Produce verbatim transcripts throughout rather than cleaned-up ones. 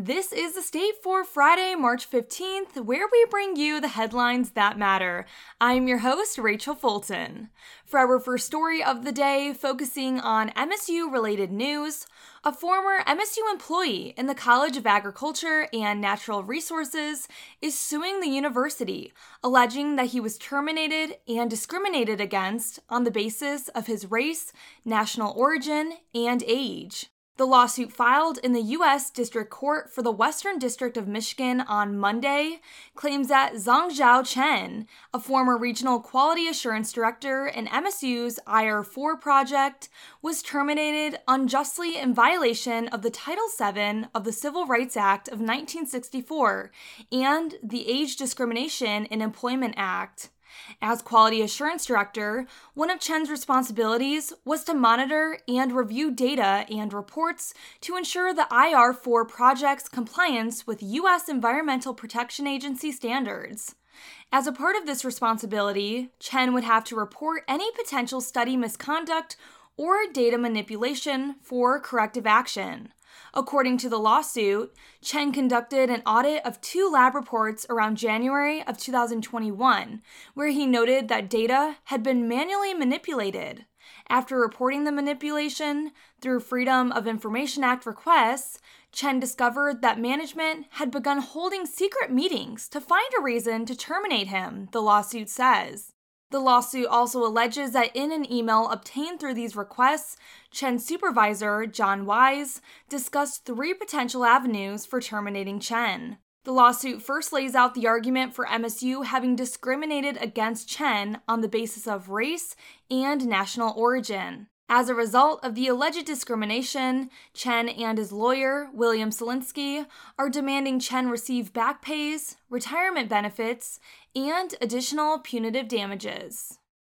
This is The State for Friday, March fifteenth, where we bring you the headlines that matter. I'm your host, Rachel Fulton. For our first story of the day, focusing on M S U-related news, a former M S U employee in the College of Agriculture and Natural Resources is suing the university, alleging that he was terminated and discriminated against on the basis of his race, national origin, and age. The lawsuit filed in the U S District Court for the Western District of Michigan on Monday claims that Zhangzhao Chen, a former regional quality assurance director in M S U's I R four project, was terminated unjustly in violation of the Title seven of the Civil Rights Act of nineteen sixty-four and the Age Discrimination in Employment Act. As quality assurance director, one of Chen's responsibilities was to monitor and review data and reports to ensure the I R four project's compliance with U S Environmental Protection Agency standards. As a part of this responsibility, Chen would have to report any potential study misconduct or data manipulation for corrective action. According to the lawsuit, Chen conducted an audit of two lab reports around January of two thousand twenty-one, where he noted that data had been manually manipulated. After reporting the manipulation through Freedom of Information Act requests, Chen discovered that management had begun holding secret meetings to find a reason to terminate him, the lawsuit says. The lawsuit also alleges that in an email obtained through these requests, Chen's supervisor, John Wise, discussed three potential avenues for terminating Chen. The lawsuit first lays out the argument for M S U having discriminated against Chen on the basis of race and national origin. As a result of the alleged discrimination, Chen and his lawyer, William Selinsky, are demanding Chen receive back pays, retirement benefits, and additional punitive damages.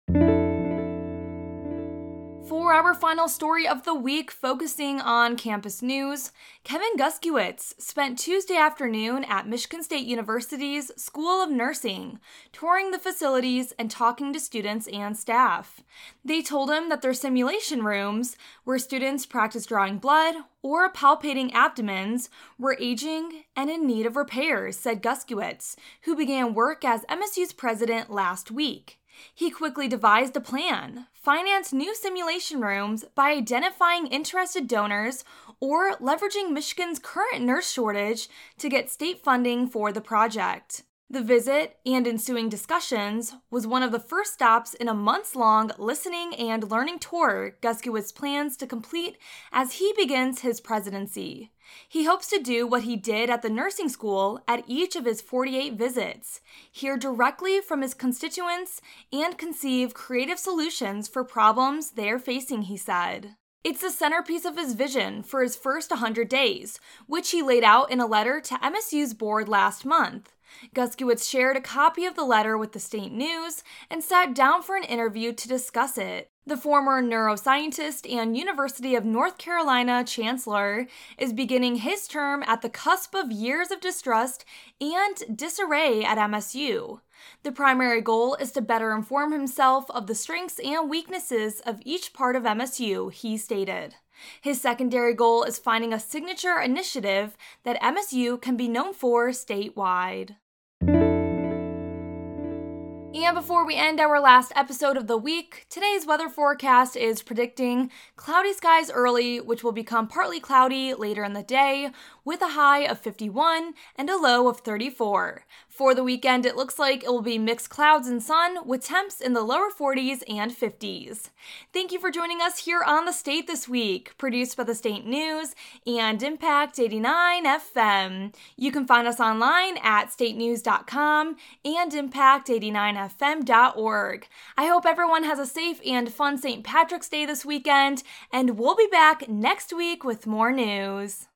For our final story of the week, focusing on campus news, Kevin Guskiewicz spent Tuesday afternoon at Michigan State University's School of Nursing, touring the facilities and talking to students and staff. They told him that their simulation rooms, where students practice drawing blood or palpating abdomens, were aging and in need of repairs, said Guskiewicz, who began work as M S U's president last week. He quickly devised a plan, finance new simulation rooms by identifying interested donors or leveraging Michigan's current nurse shortage to get state funding for the project. The visit and ensuing discussions was one of the first stops in a months-long listening and learning tour Guskiewicz plans to complete as he begins his presidency. He hopes to do what he did at the nursing school at each of his forty-eight visits, hear directly from his constituents, and conceive creative solutions for problems they are facing, he said. It's the centerpiece of his vision for his first one hundred days, which he laid out in a letter to M S U's board last month. Guskiewicz shared a copy of the letter with the State News and sat down for an interview to discuss it. The former neuroscientist and University of North Carolina chancellor is beginning his term at the cusp of years of distrust and disarray at M S U. The primary goal is to better inform himself of the strengths and weaknesses of each part of M S U, he stated. His secondary goal is finding a signature initiative that M S U can be known for statewide. And before we end our last episode of the week, today's weather forecast is predicting cloudy skies early, which will become partly cloudy later in the day, with a high of fifty-one and a low of thirty-four. For the weekend, it looks like it will be mixed clouds and sun, with temps in the lower forties and fifties. Thank you for joining us here on The State this week, produced by the State News and Impact eighty-nine F M. You can find us online at state news dot com and impact eighty-nine f m dot org. I hope everyone has a safe and fun Saint Patrick's Day this weekend, and we'll be back next week with more news.